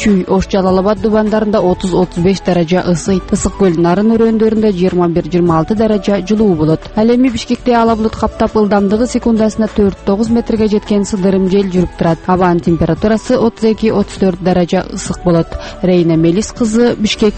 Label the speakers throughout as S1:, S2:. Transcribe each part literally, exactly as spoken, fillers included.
S1: Чүй, Ош, Жалал Абад дубандарында отуз отуз беш даража ысыйт. Ысык көл нарын өрөөндөрүндө жыйырма бир жыйырма алты даража жылуу болот. Ал эми Бишкекте ала булут каптап, ылдамдыгы секундасына төрт тогуз метрге жеткен сыдырым жел жүрүп турат. Абанын температурасы отуз эки отуз төрт даража ысык болот. Рейна Мелис кызы, Бишкек.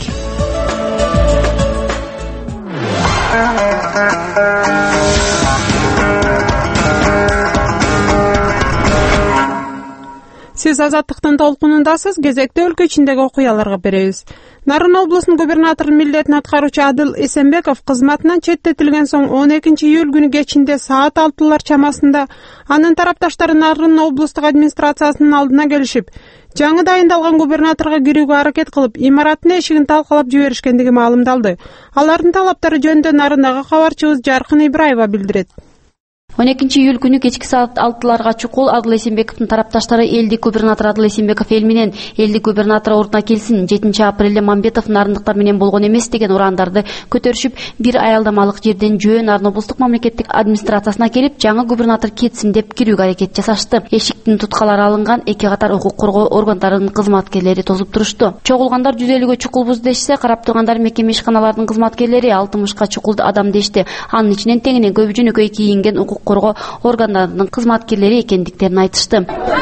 S2: Сиз Азаттыктын толкунундасыз. Кезекте өлкө ичиндеги окуяларга беребиз. Нарын облусунун губернатору милдетин аткаруучу Адыл Эсенбеков кызматынан четтетилген соң он экинчи июль күнү кечинде саат алтылар чамасында анын тарапташтары Нарын облустук администрациясынын алдына келишип, жаңы дайындалган губернаторго кирүүгө аракет кылып, имараттын эшигин талкалап жиберишкендиги маалымдалды. Алардын талаптары жөнүндө Нарындагы кабарчыбыз Жаркын Ибраева билдирет.
S3: он экинчи июль күнү кечки саат алтыларга чукул Адыл Эсенбековдун тарапташтары элдик губернатор Адыл Эсенбеков эл менен элдик губернатор ордуна келсин, жетинчи апрелде Мамбетов нарындыктар менен болгон эмес деген урандарды көтөрүшүп, бир аялдамалык жерден жөө Нарын облустук мамлекеттик администрациясына келип, жаңы губернатор кетсин деп кирүүгө аракет жасашты. Эшиктин туткалары алынган, эки катар укук коргоо органдарынын кызматкерлери тосуп турушту. Чогулгандар жүз элүүгө чукулбуз дешсе, карап тургандар мекеме ишканаларынын кызматкерлери алтымышка чукулду адам дешти. Анын ичинен теңинен көбү жөнөкөй кийинген укук коргоо органдарынын кызматкерлери экендиктерин айтышты.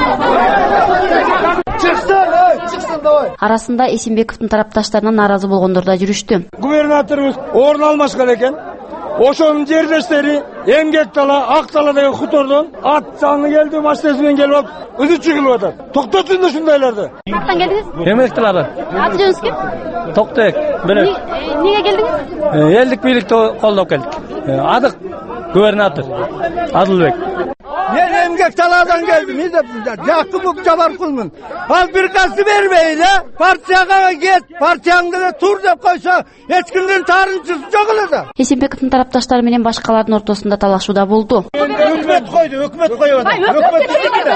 S3: Арасында Эсенбековдун тарапташтарына нааразы болгондор да жүрүштү.
S4: Губернаторубуз орун алмашкан экен. Ошонун жердештери Эмгек дала, Ак дала деген хутордон ат жаңы келди, машинасы менен келип алып, өзү чыгылып атат. Токтотун да ушундайларды.
S5: Каяктан келдиңиз?
S4: Эмгек далада.
S5: Аты жөнүңүз ким?
S4: Токтоек.
S5: Эмнеге келдиңиз?
S4: Элдик бийликти колдоп келдик. Адык губернатор Адылбек. Мен Эмгек даладан келдим. Мен Жакып Жабаркулмун. Ал бир касы бербейли, партияга кет, партияңды да тур деп койсо, эч кимдин таарынчысы жок эле да.
S3: Эсенбековдун тарапташтары менен башкалардын ортосунда талашууда болду.
S4: Өкмөт койду, өкмөт коюп атат. Өкмөт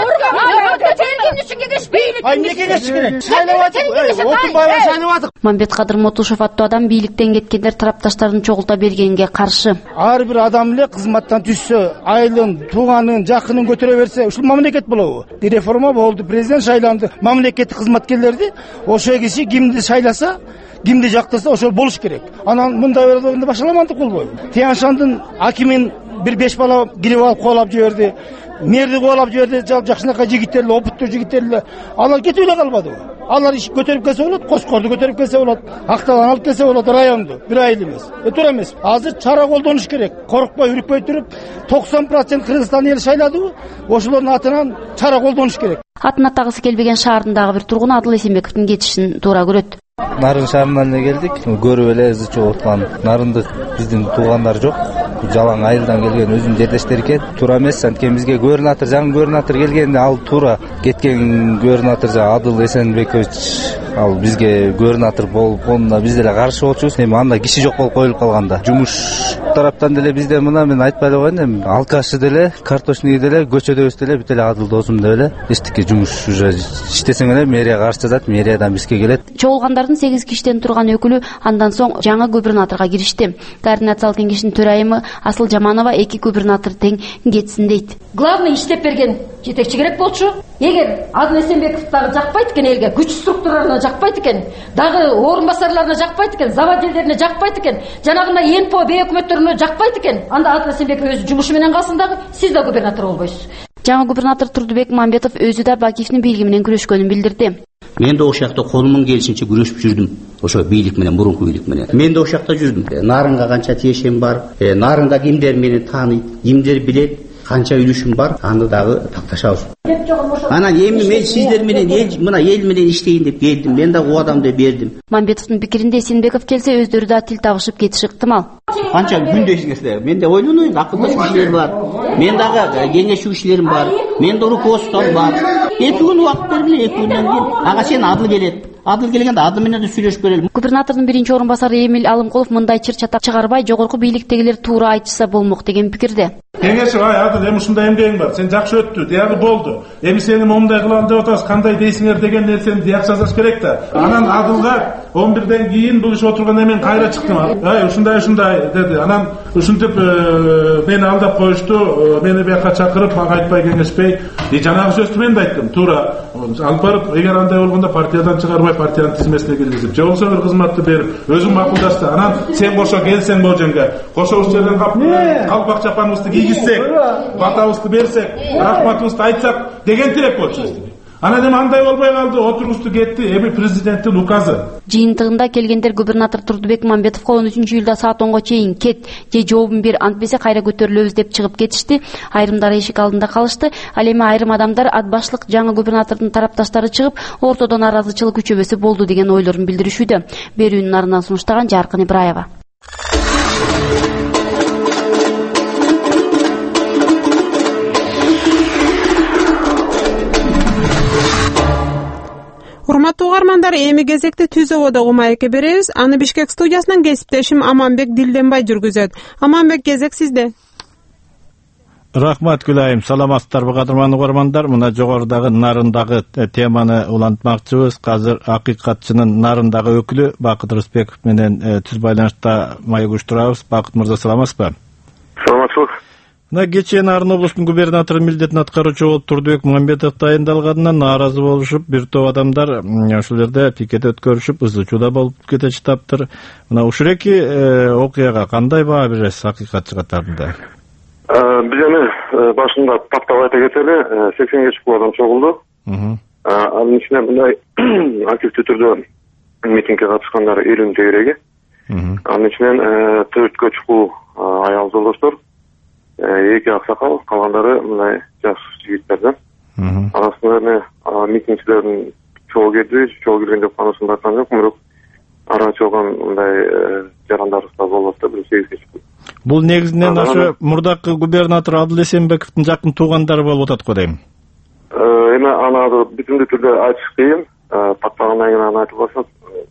S4: Ай, неге кечкире? Шайлап атып, Отунбаева шайлап атып.
S3: Мамбет Кадыр Мотушев аттуу адам бийликтен кеткендер тарапташтарын чогулта бергенге каршы.
S4: Ар бир адам эле кызматтан түшсө, айылын, тууганын, жакынын көтөрө берсе, ушул мамлекет болобу? Реформа болду, президент шайланды. Мамлекеттик кызматкерлерди ошо киши кимди шайласа, кимди жактаса ошол болуш керек. Анан мындай өрөдөгөндө башаламандык болбойбу? Тяншандын акимин бир беш бала кирип алып коолап жиберди. Мерди коолап жиберди, жакшынакай жигиттер эле, опуттуу жигиттер эле. Алар кетип эле калбадыбы? Алар иш көтөрүп келсе болот, Коскорду көтөрүп келсе болот, Акталаны алып келсе болот, районду. Бир айыл эмес. Туура эмес. Азыр чара колдонуш керек. Коркпой, үрүкпөй туруп, токсон процент Кыргызстан эли шайладыбы? Ошолордун атынан чара колдонуш керек.
S3: Атын атагысы келбеген шаардагы бир тургун Адыл Эсенбековдун кетишин туура көрөт.
S6: Нарын шаарынан эле келдик. Көрүп эле ызы чыгып аткан. Нарындык биздин туугандар жок. Жалаң айылдан келген өзүнүн жердештери экен. Туура эмес, анткени бизге губернатор, жаңы губернатор келгенде ал туура кеткен губернатор Адыл Эсенбекович ал бизге губернатор болуп, онда биз деле каршы болчубуз. Эми анда киши жок болуп коюлуп калганда. Жумуш тараптан деле бизде мына мен айтпай эле коеюн, эми алкашы деле, карточный деле, көчөдөбүз деле, бүт эле Адыл досум деп эле эчтеке жумуш уже иштесең эле мэрияга каршы жазат, мэриядан бизге келет.
S3: Чогулгандардын сегиз кишиден турган өкүлү андан соң жаңы губернаторго киришти. Координациялык кеңештин төрайымы Асыл Жаманова эки губернатор тең кетсин дейт.
S7: Главный иштеп берген жетекчи керек болчу. Эгер Адыл Эсенбеков дагы жакпайт экен элге, күч структураларына жакпайт экен, дагы орун басарларына жакпайт экен, заводилдерине жакпайт экен, жанагына ЭНПО бей өкмөттөрүнө жакпайт экен, анда Адыл Эсенбеков өзү жумушу менен калсын дагы, сиз да губернатор болбойсуз.
S3: Жаңы губернатор Турдубек Мамбетов өзү да Бакиевдин бийлиги менен күрөшкөнүн билдирди.
S8: Мен да ошол жакта колумун келишинче күрөшүп жүрдүм. Ошо бийлик менен, мурунку бийлик менен. Мен да ошол жакта жүрдүм. Нарынга канча тиешем бар, Нарында кимдер мени тааныйт, кимдер билет, канча үлүшүм бар, аны дагы такташабыз. Анан эми мен сиздер менен эл, мына эл менен иштейин деп келдим. Мен да убадамды бердим.
S3: Мамбетовдун пикиринде Эсенбеков келсе өздөрү да тил табышып кетиши ыктымал.
S8: Канча күндөшүңүздөр, менде ойлонойт, акылдашуу кишилер бар. Мен дагы кеңешүү кишилерим бар. Менде руководством бар. Эки күн убакыт бергиле, эки күндөн кийин ага сен Адыл келет. Адыл келгенде Адыл менен да сүйлөшүп берели.
S3: Губернатордун биринчи орун басары Эмил Алымкулов мындай чыр чатак чыгарбай, жогорку бийликтегилер туура айтышса болмок деген пикирде.
S9: кеңешип ай Адыл эми ушундай эмгегиң бар, сен жакшы өттү, диагы болду. Эми сени момундай кылам деп атабыз, кандай дейсиңер деген нерсени диаг жазыш керек да. Анан Адылга он бирден кийин бул иш отургандан мен кайра чыктым. Ай ушундай ушундай деди. Анан ушинтип мени алдап коюшту, мени бияка чакырып мага айтпай кеңешпей, и жанагы сөздү мен да айттым. Туура алып барып, эгер андай болгондо партиядан чыгарбай партиянын тизмесине киргизип, же болбосо бир кызматты берип, өзүң макулдашты. Анан сен кошо келсең Боженге, кошо ушул жерден калпак чапаныбызды кийгизсек, батабызды берсек, рахматыбызды айтсак деген тилек болчу. Анан эми андай болбой калды, отургузду кетти. Эми президенттин указы.
S3: Жыйынтыгында келгендер губернатор Турдубек Мамбетовго он үчүнчү июлда саат онго чейин кет же жообун бер, антпесе кайра көтөрүлөбүз деп чыгып кетишти. Айрымдары эшик алдында калышты. Ал эми айрым адамдар ат башлык жаңы губернатордун тарапташтары чыгып, ортодо нааразычылык күчөбөсө болду деген ойлорун билдиришүүдө. Берүүнүн нарынан сунуштаган Жаркын Ибраева.
S2: Урматтуу угармандар, эми кезекте Түз ободогу маекке беребиз. Аны Бишкек студиясынан кесиптешим Аманбек Дилденбай жүргүзөт. Аманбек, кезек сизде.
S10: Рахмат Гүлайым, саламатсыздарбы кадырман угармандар. Мына жогорудагы нарындагы теманы улантмакчыбыз. Азыр акыйкатчынын нарындагы өкүлү Бакыт Рыспеков менен түз байланышта маек уюштурабыз. Бакыт мырза, саламатсызбы?
S11: Саламатчылык.
S10: Мына кечээ Нарын облустунун губернатору милдетин аткаруучу болуп Турдубек Мамбетов тайындалганынан нааразы болушуп, бир топ адамдар ушул жерде пикет өткөрүшүп, ызы чуу болуп кете чыптыр. Мына ушул эки окуяга кандай баа бересиз акыйкатчы катарында?
S11: Биз эми башында тактап айта кетели, сексенге чукул адам чогулду. Анын ичинен мындай активдүү түрдө митингге катышкандар элүүнүн тегереги. Анын ичинен төрткө чукул аял жолдоштор, эки аксакал, калгандары мындай жаш жигиттерден. Арасында эми митингчилердин чогуу келди, чогуу келген деп анысында айткан жок, бирок ара чогулган мындай жарандар да болуп атты, бир сегизге чукул.
S10: Бул негизинен ошо мурдакы губернатор Адыл Эсенбековдун жакын туугандары болуп атат го дейм.
S11: Эми аны бүтүндүү түрдө айтыш кыйын, тактагандан кийин аны айтып алсак,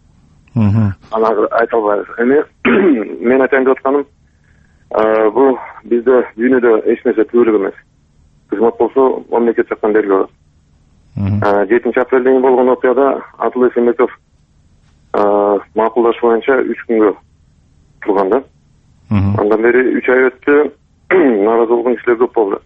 S11: аны айта албайбыз. Эми мен айтайын деп атканым, бул бизде дүйнөдө эч нерсе түбөлүк эмес. Кызмат болсо мамлекет жактан берилип атат. жетинчи апрелден кийин болгон окуяда Адыл Эсенбеков макулдаш боюнча үч күнгө турган да. Андан бери үч ай өттү, нааразы болгон кишилер көп болду.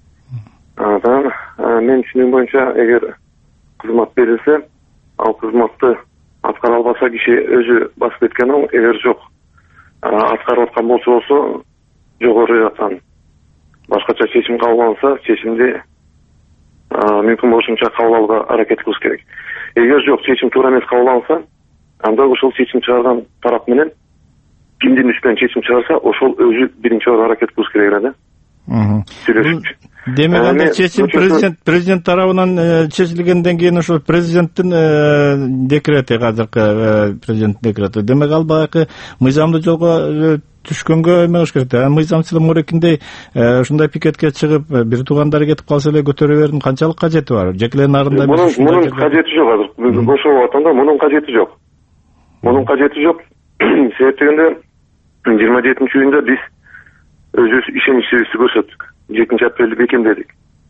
S11: Анан мен түшүнүгүм боюнча, эгер кызмат берилсе, ал кызматты аткара албаса киши өзү басып кеткен, ал эгер жок аткарып аткан болчу болсо, жогору жактан башкача чечим кабыл алынса, чечимди мүмкүн болушунча кабыл алууга аракет кылыш керек. Эгер жок, чечим туура эмес кабыл алынса, анда ошол чечим чыгарган тарап менен кимдин үстүнөн чечим чыгарса, ошол өзү биринчи орун аракет кылыш керек эле да. Сүйлөшүп.
S10: Демек анда чечим президент президент тарабынан чечилгенден кийин ошол президенттин декрети, азыркы президенттин декрети. Демек ал баягы мыйзамдуу жолго түшкөнгө эме кылыш керек да. Мыйзамчылык мурекинде ушундай пикетке чыгып, бир туугандары кетип калса эле көтөрө берүүнүн канчалык кажети бар? Жекеле нарында
S11: мунун кажети жок азыр. Бошоп атканда мунун кажети жок. Мунун кажети жок. Себеп дегенде жыйырма жетинчи июнда биз өзүбүз ишеничибизди көрсөттүк. жетинчи апрелди бекемдедик.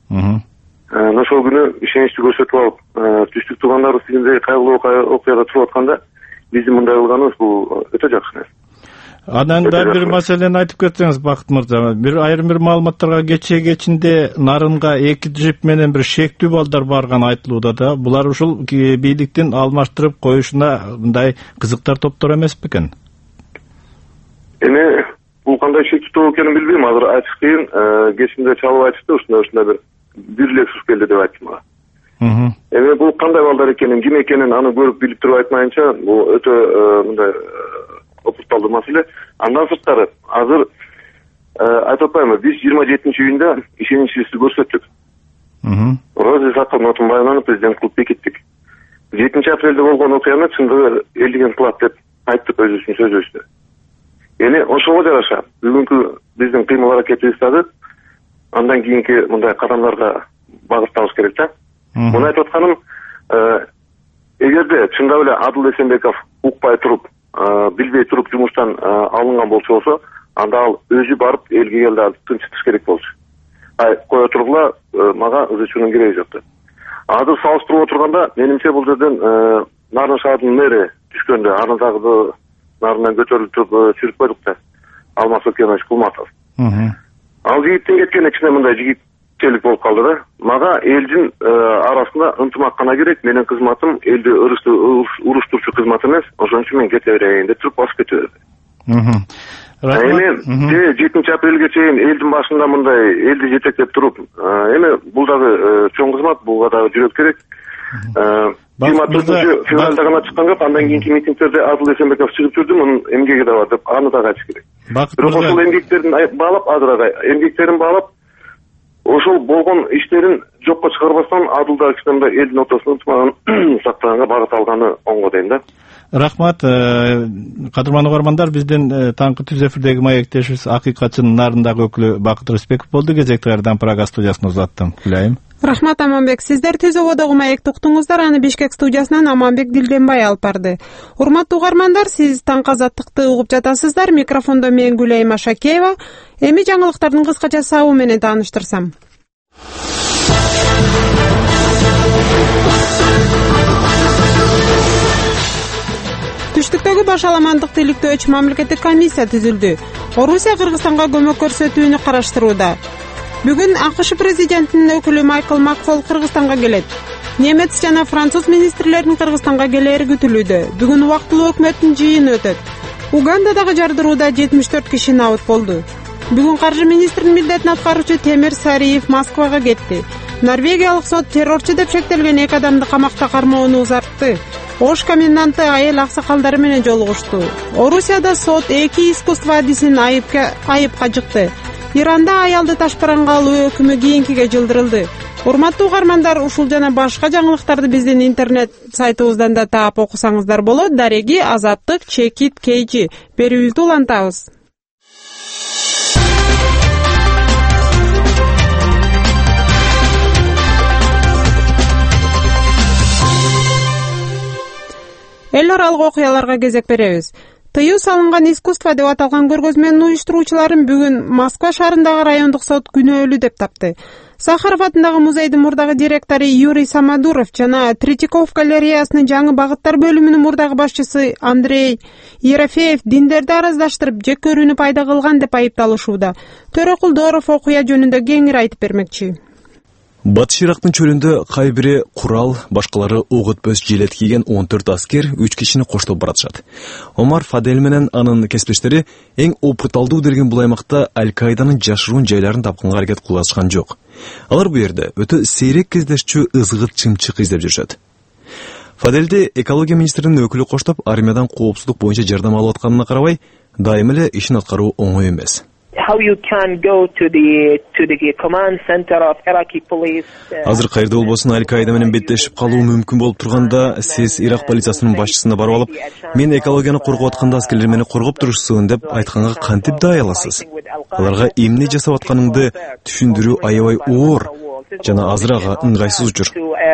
S11: Ошол күнү ишеничти көрсөтүп алып, түштүк туугандарыбыз тигиндей кайгылуу окуяда туруп атканда биздин мындай кылганыбыз бул өтө жакшы нерсе.
S10: Анан да бир маселени айтып кетсеңиз, Бакыт мырза, бир айрым бир маалыматтарга кечээ кечинде Нарынга эки джип менен бир шектүү балдар барган айтылууда да. Булар ушул бийликтин алмаштырып коюшуна мындай кызыктар топтор эмес бекен?
S11: Эми бул кандай шектүү топ экенин билбейм, азыр айтыш кыйын. Кечинде чалып айтышты, ушундай ушундай бир бир лексус келди деп айтты мага. Эми бул кандай балдар экенин, ким экенин аны көрүп билип туруп айтмайынча, бул өтө мындай опурталдуу маселе. Андан сырткары азыр айтып атпаймынбы, биз жыйырма жетинчи июнда ишеничибизди көрсөттүк. Роза Атамбаеваны президент кылып бекиттик. жетинчи апрелде болгон окуяны чындыгы элдиген кылат деп айттык өзүбүздүн сөзүбүздө. Эми ошого жараша бүгүнкү биздин кыймыл аракетибиз дагы андан кийинки мындай кадамдарга багытталыш керек да. Муну айтып атканым, эгерде чындап эле Адыл Эсенбеков укпай туруп, билбей туруп жумуштан алынган болчу болсо, анда ал өзү барып элге келди, ал тынчытыш керек болчу. Ай кое тургула, мага ыз ичүүнүн кереги жок деп. Азыр салыштырып отурганда, менимче бул жерден Нарын шаарынын мэри түшкөндө, аны дагы нарынан көтөрүлүп чүрүп койдук да. Алмаз Окенович Кулматов. Ал жигиттин кеткени кичине мындай жигитчелик болуп калды да. Мага элдин арасында ынтымак керек, менин кызматым элди уруштурчу кызмат эмес, ошон үчүн мен кете берейин деп туруп басып кете берди. Эми жетинчи апрелге чейин элдин башында мындай элди жетектеп туруп, эми бул дагы чоң кызмат, буга дагы жүрөк керек. жыйырма төртүнчү февралда гана чыккан жок, андан кийинки митингтерде Адыл Эсенбеков чыгып жүрдү, мунун эмгеги да бар деп аны дагы айтыш керек. Бирок ошол эмгектерин баалап, азыр эмгектерин баалап, ошол болгон иштерин жокко чыгарбастан Адыл дагы кичине элдин ортосунда ынтымагын сактаганга багыт алганы оңго дейм да.
S10: Рахмат, кадырман угармандар, биздин таңкы түз эфирдеги маектешибиз Акыйкатчынын нарындагы өкүлү Бакыт Рыспеков болду. Кезекти кайрадан Прага студиясына узаттым. Күлайым.
S2: Рахмат, Аманбек. Сиздер Түз ободогу маекти уктуңуздар, аны Бишкек студиясынан Аманбек Дилденбай алып барды. Урматтуу угармандар, сиз Таңкы азаттыкты угуп жатасыздар. Микрофондо мен Гүлайым Ашакеева. Эми жаңылыктардын кыскача сабы менен тааныштырсам. Түштүктөгү баш аламандыкты иликтөөчү мамлекеттик комиссия түзүлдү. Орусия Кыргызстанга көмөк көрсөтүүнү караштырууда. Бүгүн АКШ президентинин өкүлү Майкл Макфол Кыргызстанга келет. Немец жана француз министрлеринин Кыргызстанга келери күтүлүүдө. Бүгүн убактылуу өкмөттүн жыйыны өтөт. Угандадагы жардырууда жетимиш төрт киши набыт болду. Бүгүн каржы министринин милдетин аткаруучу Темир Сариев Москвага кетти. Норвегиялык сот террорчу деп шектелген эки адамды камакта кармоону узартты. Ош коменданты айыл аксакалдары менен жолугушту. Орусияда сот эки искусство адисин айыпка айыпка жыкты. Иранда аялды ташбаранга алуу өкүмү кийинкиге жылдырылды. Урматтуу угармандар, ушул жана башка жаңылыктарды биздин интернет сайтыбыздан да таап окусаңыздар болот. Дареги Азаттык Чекит Кейжи берүүбүздү улантабыз. Эл аралык окуяларга кезек беребиз. Тыюу салынган искусство деп аталган көргөзмөнүн уюштуруучуларын бүгүн Москва шаарындагы райондук сот күнөөлүү деп тапты. Сахаров атындагы музейдин мурдагы директору Юрий Самодуров жана Третьяков галереясынын жаңы багыттар бөлүмүнүн мурдагы башчысы Андрей Ерофеев диндерди араздаштырып, жек көрүүнү пайда кылган деп айыпталышууда. Төрөкул Дооров окуя жөнүндө кеңири айтып бермекчи.
S12: Батыш Ирактын чөлүндө кай бири курал, башкалары ок өтпөс жилет кийген он төрт аскер үч кишини коштоп баратышат. Омар Фадель менен анын кесиптештери эң опурталдуу делген бул аймакта Аль-Каиданын жашыруун жайларын тапканга аракет кылышкан жок. Алар бу жерде өтө сейрек кездешчү ызгыт чымчык издеп жүрүшөт. Фадельди экология министринин өкүлү коштоп, армиядан коопсуздук боюнча жардам алып атканына карабай, дайым эле ишин аткаруу оңой эмес.
S13: How you can go to the to the command center of Iraqi police.
S12: Азыр кайерде болбосун Аль-Каида менен беттешип калуу мүмкүн болуп турганда, сиз Ирак полициясынын башчысына барып алып, мен экологияны коргоп атканда аскерлер мени коргоп турушсун деп айтканга кантип даа аласыз? Аларга эмне жасап атканыңды түшүндүрүү аябай оор жана азыр ага ыңгайсыз учур.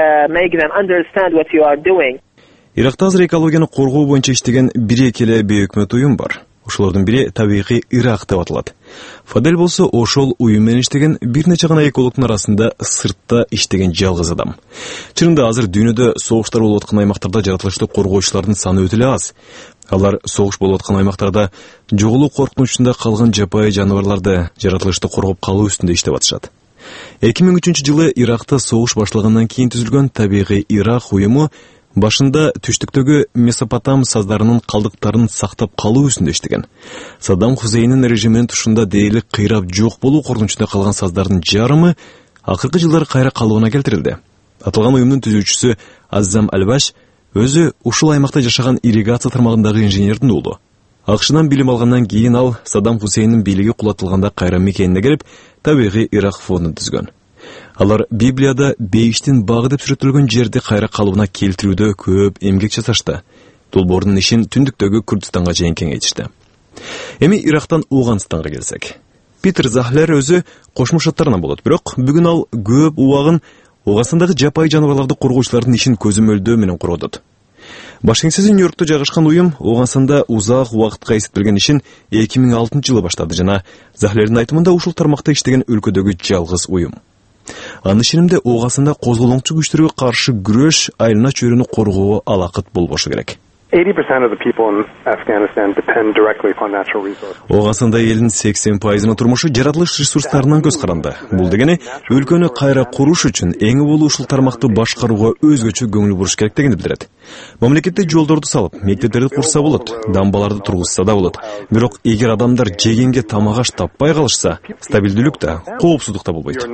S12: Иракта азыр экологияны коргоо боюнча иштеген бир эки эле бейөкмөт уюм бар. Ошолордун бири табигый Ирак деп аталат. Фадель болсо ошол уюм менен иштеген бир нече гана экологдун арасында сыртта иштеген жалгыз адам. Чынында азыр дүйнөдө согуштар болуп аткан аймактарда жаратылышты коргоочулардын саны өтө эле аз. Алар согуш болуп аткан аймактарда жоголуу коркунучунда калган жапайы жаныбарларды жаратылышты коргоп калуу үстүндө иштеп атышат. эки миң үчүнчү жылы Иракта согуш башталгандан кийин түзүлгөн табигый Ирак уюму башында түштүктөгү Месопотам саздарынын калдыктарын сактап калуу үстүндө иштеген. Саддам Хусейндин режиминин тушунда дээрлик кыйрап жок болуу коркунучунда калган саздардын жарымы акыркы жылдары кайра калыбына келтирилди. Аталган уюмдун түзүүчүсү Аззам Албаш өзү ушул аймакта жашаган ирригация тармагындагы инженердин уулу. АКШдан билим алгандан кийин ал Саддам Хусейндин бийлиги кулатылганда кайра мекенине келип, табигый Ирак фондун түзгөн. Алар Библияда бейиштин багы деп сүрөттөлгөн жерди кайра калыбына келтирүүдө көп эмгек жасашты. Долбоордун ишин түндүктөгү Курдистанга чейин кеңейтишти. Эми Ирактан Ооганстанга келсек. Питер Захлер өзү Кошмо Шаттарынан болот, бирок бүгүн ал көп убагын Ооганстандагы жапайы жаныбарларды коргоочулардын ишин көзөмөлдөө менен корготот. Баш кеңсеси Нью-Йоркто жайгашкан уюм Ооганстанда узак убакытка эсептелген ишин эки миң алтынчы жылы баштады жана Захлердин айтымында ушул тармакта иштеген өлкөдөгү жалгыз уюм. Анын ишенимде Ооганстанда козголоңчу күчтөргө каршы күрөш айлана чөйрөнү коргоого алакыт болбошу керек. Ооганстанда элдин сексен пайызынын турмушу жаратылыш ресурстарынан көз каранды. Бул дегени өлкөнү кайра куруш үчүн эң болуу ушул тармакты башкарууга өзгөчө көңүл буруш керек дегенди билдирет. Мамлекетте жолдорду салып, мектептерди курса болот, дамбаларды тургузса да болот. Бирок эгер адамдар жегенге тамак аш таппай калышса, стабилдүүлүк да, коопсуздук да болбойт.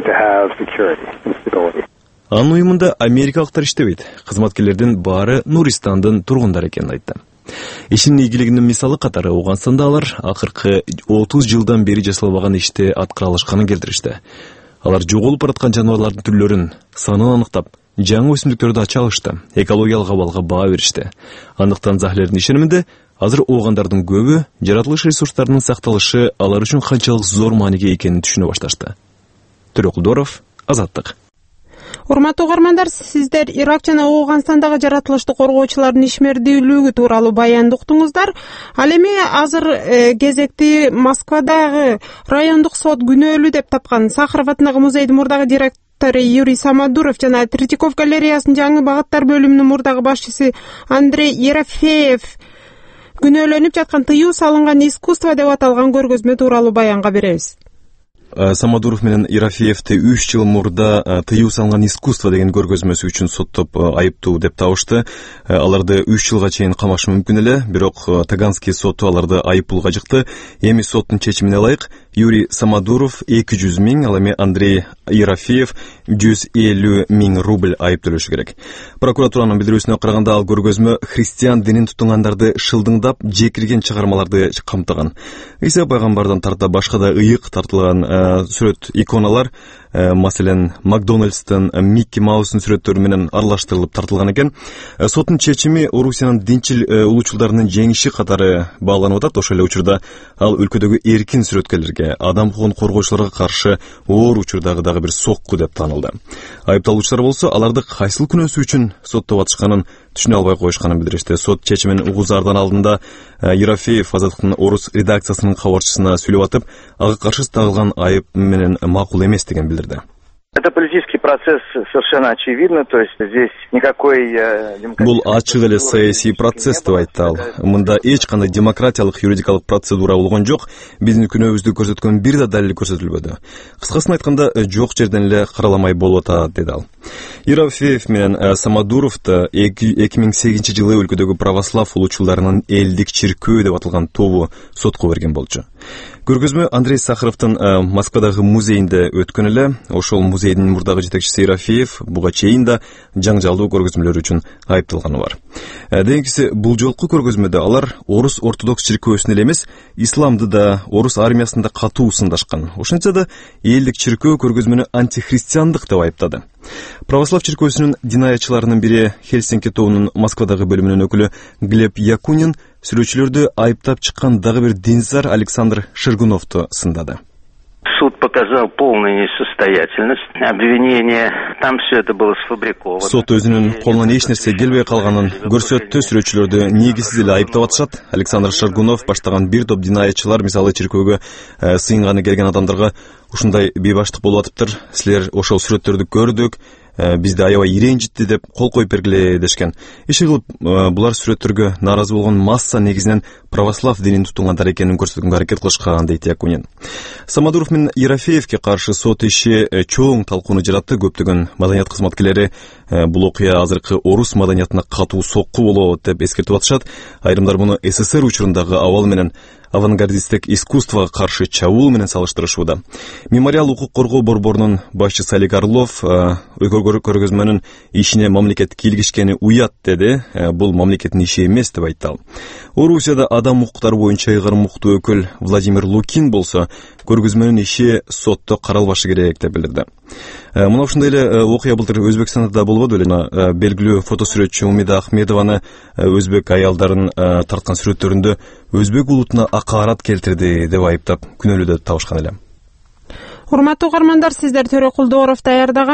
S12: Анын уюмунда америкалыктар иштебейт. Кызматкерлердин баары Нуристандын тургундары экенин айтты. Ишинин ийгилигинин мисалы катары Ооганстанда алар акыркы отуз жылдан бери жасалбаган ишти аткара алышканын келтиришти. Алар жоголуп бараткан жаныбарлардын түрлөрүн санын аныктап, жаңы өсүмдүктөрдү ача алышты, экологиялык абалга баа беришти. Андыктан Захлердин ишениминде азыр оогандардын көбү жаратылыш ресурстарынын сакталышы алар үчүн канчалык зор мааниге экенин түшүнө башташты. Төрөкулдоров, Азаттык.
S2: Урматтуу угармандар, сиздер Ирак жана Ооганстандагы жаратылышты коргоочулардын ишмердүүлүгү тууралуу баянды уктуңуздар. Ал эми азыр э, кезекти Москвадагы райондук сот күнөөлүү деп тапкан Сахаров атындагы музейдин мурдагы директору Юрий Самодуров жана Третьяков галереясынын жаңы багыттар бөлүмүнүн мурдагы башчысы Андрей Ерофеев күнөөлөнүп жаткан тыюу салынган искусство деп аталган көргөзмө тууралуу баянга беребиз.
S12: Самодуров менен Ерофеевди үч жыл мурда тыюу салынган искусство деген көргөзмөсү үчүн соттоп айыптуу деп табышты. Аларды үч жылга чейин камашы мүмкүн эле, бирок Таганский соту аларды айыппулга жыкты. Эми соттун чечимине ылайык Юрий Самодуров эки жүз миң, ал эми Андрей Ерофеев жүз элүү миң рубль айып төлөшү керек. Прокуратуранын билдирүүсүнө караганда ал көргөзмө христиан динин тутунгандарды шылдыңдап жекирген чыгармаларды камтыган. Иса пайгамбардан тарта башка да ыйык тартылган сүрөт иконалар, маселен Макдональдстын, Микки Маустун сүрөттөрү менен аралаштырылып тартылган экен. Соттун чечими Орусиянын динчил улуучулдарынын жеңиши катары бааланып атат. Ошол эле учурда ал өлкөдөгү эркин сүрөткерлерге, адам укугун коргоочуларга каршы оор учурдагы дагы бир сокку деп таанылды. Айыпталуучулар болсо аларды кайсыл күнөөсү үчүн соттоп атышканын түшүнө албай коюшканын билдиришти. Сот чечимин угузардан алдында Ерофеев Азаттыктын орус редакциясынын кабарчысына сүйлөп атып, ага каршы тагылган айып менен макул эмес деген билдирди.
S14: Это политический процесс совершенно очевидно, то есть здесь никакой...
S12: Бул ачык эле саясий процесс деп айтты ал. Мында эч кандай демократиялык юридикалык процедура болгон жок. Биздин күнөөбүздү көрсөткөн бир да далил көрсөтүлбөдү. Кыскасын айтканда, жок жерден эле караламай болуп атат, деди ал. Ерофеев менен Самодуровду эки миң сегизинчи жылы өлкөдөгү православ улуучулдарынын элдик чиркөө деп аталган тобу сотко берген болчу. Көргөзмө Андрей Сахаровдун Москвадагы музейинде өткөн эле. Ошол музейдин мурдагы жетекчиси Ерофеев буга чейин да жаңжалдуу көргөзмөлөр үчүн айыпталганы бар. Дегенкиси, бул жолку көргөзмөдө алар орус ортодокс чиркөөсүн эле эмес, исламды да, орус армиясында катуу сындашкан. Ошентсе да элдик чиркөө көргөзмөнү антихристиандык деп айыптады. Православ чиркөөсүнүн динаячыларынын бири Хельсинки тобунун Москвадагы бөлүмүнүн өкүлү Глеб Якунин сүрөтчүлөрдү айыптап чыккан дагы бир динзар Александр Шергуновду сындады.
S14: Суд показал полную несостоятельность. Обвинение, там все это было сфабриковано.
S12: Сот өзүнүн колунан эч нерсе келбей калганын көрсөттү. Сүрөтчүлөрдү негизсиз эле айыптап атышат. Александр Шергунов баштаган бир топ динаячылар, мисалы чиркөөгө сыйынганы келген адамдарга ушундай бейбаштык болуп атыптыр. Силер ошол сүрөттөрдү көрдүк, бизди аябай иренжитти деп кол коюп бергиле дешкен. Иши кылып булар сүрөттөргө нааразы болгон масса негизинен православ динин тутунгандар экенин көрсөткөнгө аракет кылышкан, дейт Якунин. Самодуров менен Ерофеевке каршы сот иши чоң талкууну жаратты. Көптөгөн маданият кызматкерлери бул окуя азыркы орус маданиятына катуу сокку болот деп эскертип атышат. Айрымдар муну СССР учурундагы абал менен авангардисттик искусствого каршы чабуул менен салыштырышууда. Мемориал укук коргоо борборунун башчысы Олег Орлов көргөзмөнүн ишине мамлекет кийлигишкени уят деди. Бул мамлекеттин иши эмес деп айтты ал. Орусияда адам укуктары боюнча ыйгарым укуктуу өкүл Владимир Лукин болсо көргөзмөнүн иши сотто каралбашы керек деп билдирди. Мына ушундай эле окуя былтыр Өзбекстанда да болбоду эле. Белгилүү фотосүрөтчү Умида Ахмедованы өзбек аялдарын тарткан сүрөттөрүндө өзбек улутуна акаарат келтирди деп айыптап күнөөлүү деп табышкан эле.
S2: Урматтуу угармандар, сиздер Төрөкулдуоров даярдаган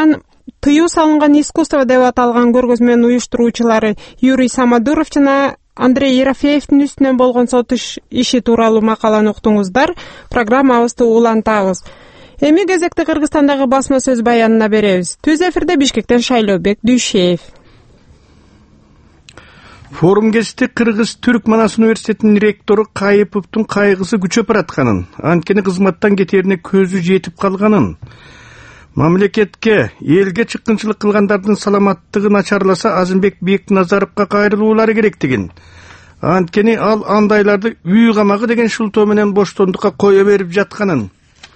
S2: тыюу салынган искусство деп аталган көргөзмөнүн уюштуруучулары Юрий Самодуров жана Андрей Ерофеевдин үстүнөн болгон сот иши тууралуу макаланы уктуңуздар. Программабызды улантабыз. Эми кезекте Кыргызстандагы басма сөз баянына беребиз. Түз эфирде Бишкектен Шайлообек Дүйшеев.
S15: Форум кезинде Кыргыз-Түрк Манас университетинин ректору Кайыповдун кайгысы күчөп баратканын, анткени кызматтан кетерине көзү жетип калганын, мамлекетке, элге чыккынчылык кылгандардын саламаттыгы начарласа Азымбек Бекназаровго кайрылуулары керектигин, анткени ал андайларды үй камагы деген шултоо менен боштондукка кое берип жатканын,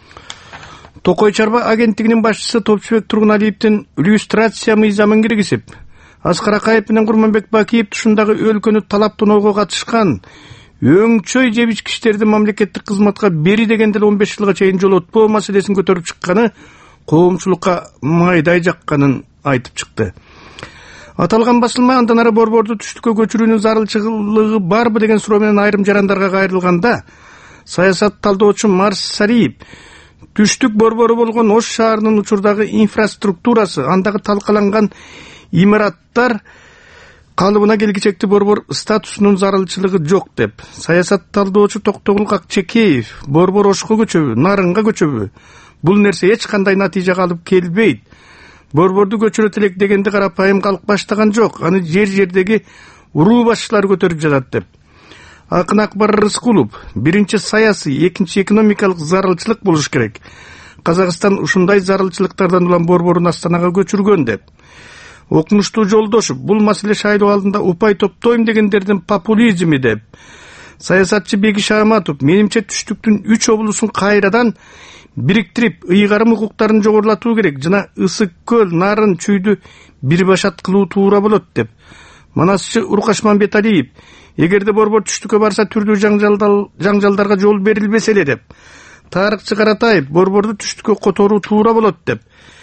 S15: Токой Чарба агенттигинин башчысы Топчубек Тургуналиевдин иллюстрация мыйзамын киргизип, Аскар Акаев менен Курманбек Бакиев тушундагы өлкөнү талап тоноого катышкан өңчөй жеп ичкичтерди мамлекеттик кызматка бери дегенде он беш жылга чейин жолотпоо маселесин көтөрүп чыкканы коомчулукка майдай жакканын айтып чыкты. Аталган басылма андан ары борборду түштүккө көчүрүүнүн зарылчылыгы барбы деген суроо менен айрым жарандарга кайрылганда, саясат талдоочу Марс Сариев түштүк борбору болгон Ош шаарынын учурдагы инфраструктурасы, андагы талкаланган имараттар калыбына келгичекти борбор статусунун зарылчылыгы жок деп, саясат талдоочу Токтогул Акчекеев борбор Ошко көчөбү, Нарынга көчөбү, бул нерсе эч кандай натыйжага алып келбейт. Борборду көчүрөт элек дегенде карапайым калк баштаган жок, аны жер-жердеги уруу башчылар көтөрүп жатат деп. Акын Акбар Рыскулов, биринчи саясий, экинчи экономикалык зарылчылык болуш керек. Казакстан ушундай зарылчылыктардан улам борборун Астанага көчүргөн деп. Окумуштуу Жолдошев, бул маселе шайлоо алдында упай топтойм дегендердин популизми деп. Саясатчы Бегиш Аматов, менимче түштүктүн үч облусун кайрадан бириктирип, ыйгарым укуктарын жогорулатуу керек жана Ысык көл, Нарын, Чүйдү бир башат кылуу туура болот деп. Манасчы Уркаш Мамбеталиев, эгерде борбор түштүккө барса түрдүү жаңжалдарга жол берилбесе эле деп. Тарыкчы Каратаев, борборду түштүккө которуу туура болот деп.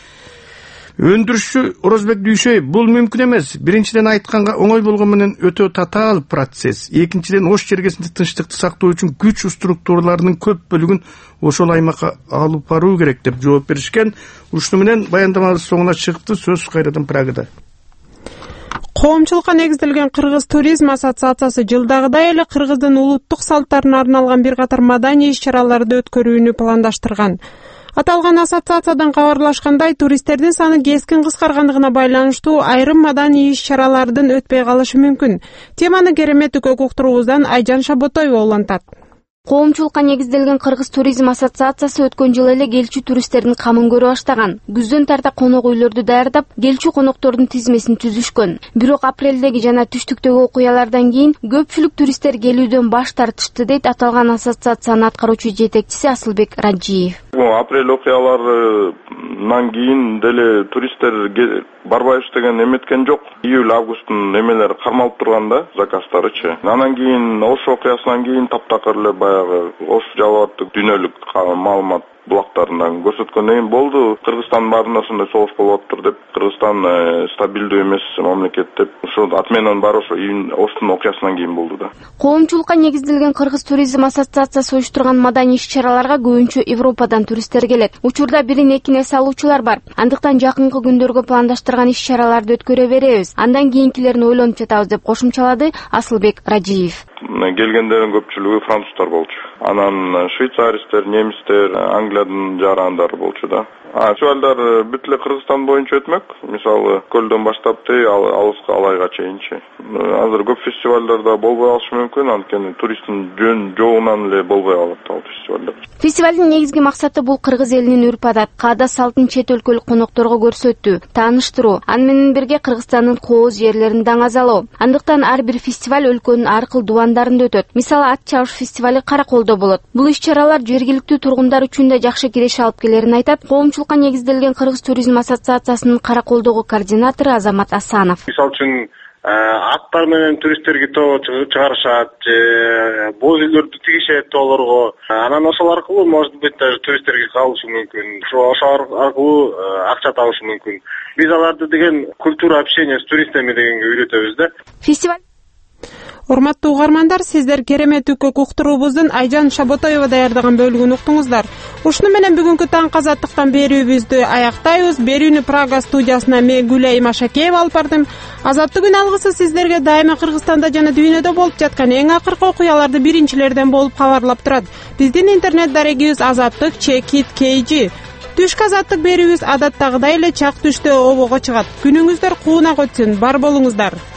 S15: Өндүрүшчү Орозбек Дүйшеев, бул мүмкүн эмес. Биринчиден айтканга оңой болгон менен өтө татаал процесс. Экинчиден Ош жергесинде тынчтыкты сактоо үчүн күч структураларынын көп бөлүгүн ошол аймакка алып баруу керек деп жооп беришкен. Ушуну менен баяндамабыз соңуна чыкты. Сөз кайрадан Прагада.
S2: Коомчулукка негизделген Кыргыз туризм ассоциациясы жылдагыдай эле Кыргыздын улуттук салттарына арналган бир катар маданий иш-чараларды өткөрүүнү пландаштырган. Аталган ассоциациядан кабарлашкандай, туристтердин саны кескин кыскаргандыгына байланыштуу айрым маданий иш-чаралардын өтпөй калышы мүмкүн. Теманы керемет үкөк уктуруубуздан Айжан Шаботоева улантат.
S3: Коомчулукка негизделген Кыргыз туризм ассоциациясы өткөн жылы эле келчү туристтердин камын көрө баштаган. Күздөн тарта конок үйлөрдү даярдап, келчү коноктордун тизмесин түзүшкөн. Бирок апрелдеги жана түштүктөгү окуялардан кийин көпчүлүк туристтер келүүдөн баш тартышты дейт аталган ассоциациянын аткаруучу жетекчиси Асылбек Раджиев.
S16: Апрель окуяларынан кийин деле туристтер барбайбыз деген эметкен жок. Июль августтун эмелери кармалып турганда, заказдарычы. Анан кийин Ош окуясынан кийин таптакыр эле баягы Ош жалбырактык дүйнөлүк маалымат булактарынан көрсөткөндөн кийин болду. Кыргызстандын баарында ушундай согуш болуп атыптыр деп, Кыргызстан стабилдүү эмес мамлекет деп, ошо аты менен баары ошо Оштун окуясынан кийин болду да.
S3: Коомчулукка негизделген Кыргыз туризм ассоциациясы уюштурган маданий иш-чараларга көбүнчө Европадан туристтер келет. Учурда бирин экине салуучулар бар. Андыктан жакынкы күндөргө пландаштырган иш-чараларды өткөрө беребиз. Андан кийинкилерин ойлонуп жатабыз деп кошумчалады Асылбек Раджиев.
S16: Келгендердин көпчүлүгү француздар болчу. Анан швейцаристер, немистер, Англиядын жарандары болчу да. Фестивалдар бүт эле Кыргызстан боюнча өтмөк. Мисалы, Көлдөн баштап тей алыска Алайга чейинчи. Азыр көп фестивалдарда болбой калышы мүмкүн, анткени туристтин жөн жогунан эле болбой калат ал фестивалдар.
S3: Фестивалдын негизги максаты бул Кыргыз элинин үрп-адат, каада салтын чет өлкөлүк конокторго көрсөтүү, тааныштыруу, аны менен бирге Кыргызстандын кооз жерлерин даңазалоо. Андыктан ар бир фестиваль өлкөнүн ар кыл дубандарында өтөт. Мисалы, ат чабыш фестивали Караколдо болот. Бул иш-чаралар жергиликтүү тургундар үчүн да жакшы киреше алып келерин айтат коомчулукка негизделген Кыргыз туризм ассоциациясынын Караколдогу координатору Азамат Асанов.
S17: Мисалы үчүн аттар менен туристтерге тоо чыгарышат, боз үйлөрдү тигишет тоолорго. Анан ошол аркылуу может быть даже туристтерге калышы мүмкүн. Ошо аркылуу акча табышы мүмкүн. Биз аларды деген культура общения с туристами дегенге үйрөтөбүз да.
S3: Фестиваль
S2: Урматтуу угармандар, сиздер керемет үкөк уктуруубуздун Айжан Шаботоева даярдаган бөлүгүн уктуңуздар. Ушуну менен бүгүнкү таңкы азаттыктан берүүбүздү аяктайбыз. Берүүнү Прага студиясына мен Гүлай Машакеева алып бардым. Азаттык күн алгысы сиздерге дайыма Кыргызстанда жана дүйнөдө болуп жаткан эң акыркы окуяларды биринчилерден болуп кабарлап турат. Биздин интернет дарегибиз азаттык чекит kg. Түшкү азаттык берүүбүз адаттагыдай эле чак түштө обого чыгат. Күнүңүздөр кууна өтсүн, бар болуңуздар.